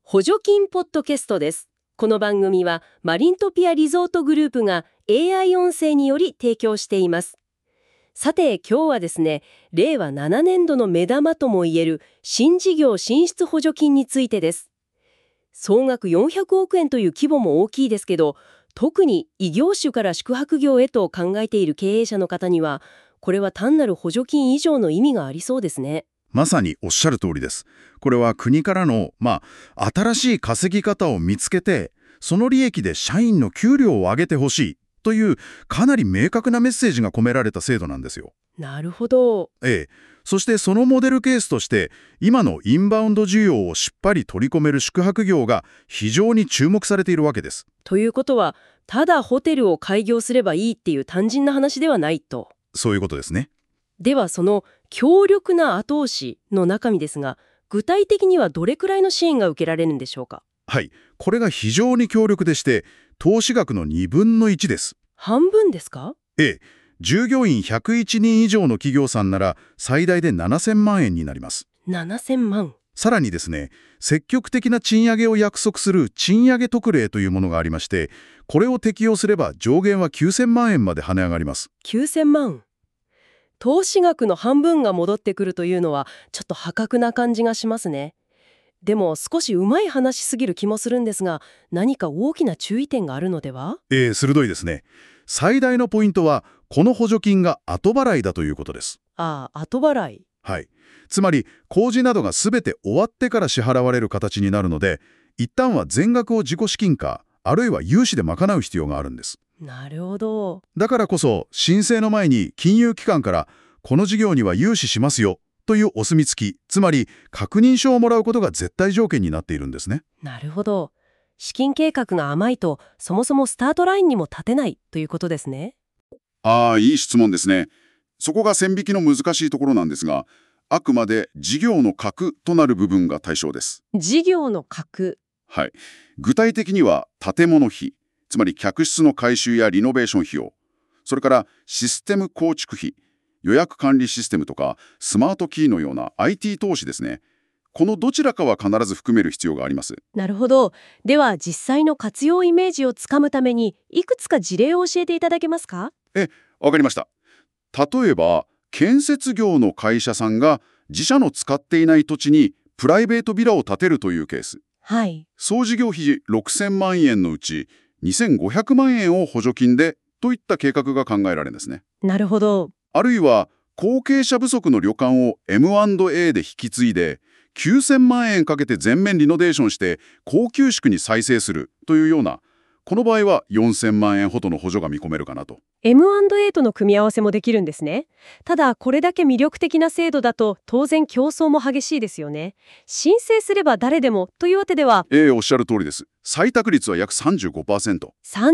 補助金ポッドキャストです。この番組はマリントピアリゾートグループが AI 音声により提供しています。さて今日はですね、令和7年度の目玉ともいえる新事業進出補助金についてです。総額400億円という規模も大きいですけど、特に異業種から宿泊業へと考えている経営者の方には、これは単なる補助金以上の意味がありそうですね。 まさにおっしゃる通りです。これは国からの、新しい稼ぎ方を見つけて、その利益で社員の給料を上げてほしいという、かなり明確なメッセージが込められた制度なんですよ。 なるほど。 そしてそのモデルケースとして、今のインバウンド需要をしっかり取り込める宿泊業が非常に注目されているわけです。 ということは、ただホテルを開業すればいいっていう単純な話ではないと。 そういうことですね。 ではその強力な後押しの中身ですが、具体的にはどれくらいの支援が受けられるんでしょうか？ はい。これが非常に強力でして、投資額の2分の1です。 半分ですか？ 従業員101人以上の企業さんなら最大で7000万円になります。 7000万。 さらにですね、積極的な賃上げを約束する賃上げ特例というものがありまして、これを適用すれば上限は9000万円まで跳ね上がります。 9000万。投資額の半分が戻ってくるというのはちょっと破格な感じがしますね。でも少しうまい話すぎる気もするんですが、何か大きな注意点があるのでは？ 鋭いですね。最大のポイントは、この補助金が後払いだということです。 後払い。 はい。つまり、工事などが全て終わってから支払われる形になるので、一旦は全額を自己資金か、あるいは融資で賄う必要があるんです。 なるほど。 だからこそ、申請の前に金融機関から、この事業には融資しますよ、というお墨付き、つまり確認書をもらうことが絶対条件になっているんですね。 なるほど。資金計画が甘いと、そもそもスタートラインにも立てないということですね。 いい質問ですね。そこが線引きの難しいところなんですが、あくまで事業の核となる部分が対象です。 事業の核。 はい。具体的には建物費、つまり客室の改修やリノベーション費用、それからシステム構築費、予約管理システムとかスマートキーのような IT 投資ですね。このどちらかは必ず含める必要があります。 なるほど。では実際の活用イメージをつかむために、いくつか事例を教えていただけますか？ わかりました。例えば、建設業の会社さんが自社の使っていない土地にプライベートビラを建てるというケース。 はい。 総事業費6000万円のうち2500万円を補助金でといった計画が考えられるんですね。 なるほど。 あるいは後継者不足の旅館を M&A で引き継いで9000万円かけて全面リノベーションして高級宿に再生するというような、この場合は4000万円ほどの補助が見込めるかなと。 M&A との組み合わせもできるんですね。ただこれだけ魅力的な制度だと当然競争も激しいですよね。申請すれば誰でもというわけでは。 おっしゃる通りです。採択率は約 35%。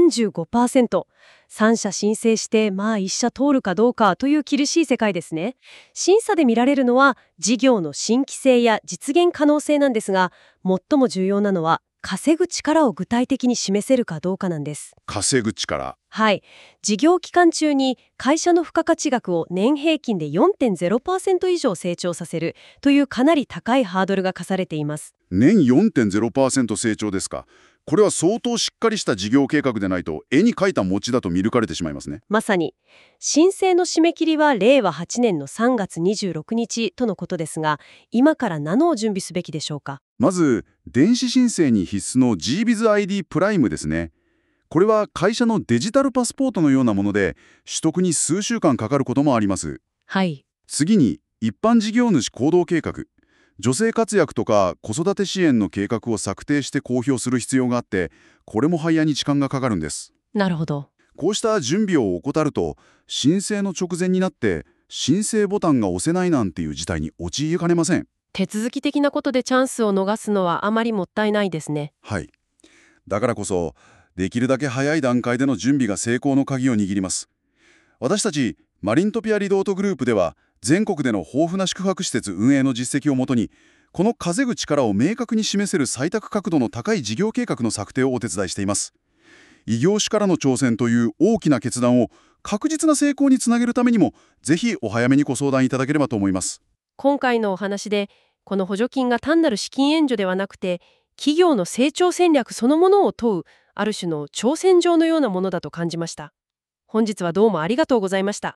35%。3社申請して1社通るかどうかという厳しい世界ですね。審査で見られるのは事業の新規性や実現可能性なんですが、最も重要なのは稼ぐ力を具体的に示せるかどうかなんです。 稼ぐ力。 はい。事業期間中に会社の付加価値額を年平均で 4.0% 以上成長させるというかなり高いハードルが課されています。 年 4.0% 成長ですか。これは相当しっかりした事業計画でないと絵に描いた餅だと見抜かれてしまいますね。 まさに。申請の締め切りは令和8年の3月26日とのことですが、今から何を準備すべきでしょうか？ まず、電子申請に必須の GBizID プライムですね。これは会社のデジタルパスポートのようなもので、取得に数週間かかることもあります。 はい。 次に、一般事業主行動計画。女性活躍とか子育て支援の計画を策定して公表する必要があって、これもハイヤーに時間がかかるんです。 なるほど。 こうした準備を怠ると、申請の直前になって申請ボタンが押せないなんていう事態に陥りかねません。 手続き的なことでチャンスを逃すのはあまりもったいないですね。 はい。だからこそ、できるだけ早い段階での準備が成功の鍵を握ります。私たちマリントピアリゾートグループでは、全国での豊富な宿泊施設運営の実績をもとに、この稼ぐ力を明確に示せる採択角度の高い事業計画の策定をお手伝いしています。異業種からの挑戦という大きな決断を確実な成功につなげるためにも、ぜひお早めにご相談いただければと思います。 今回のお話で、この補助金が単なる資金援助ではなくて、 企業の成長戦略そのものを問う、ある種の挑戦状のようなものだと感じました。本日はどうもありがとうございました。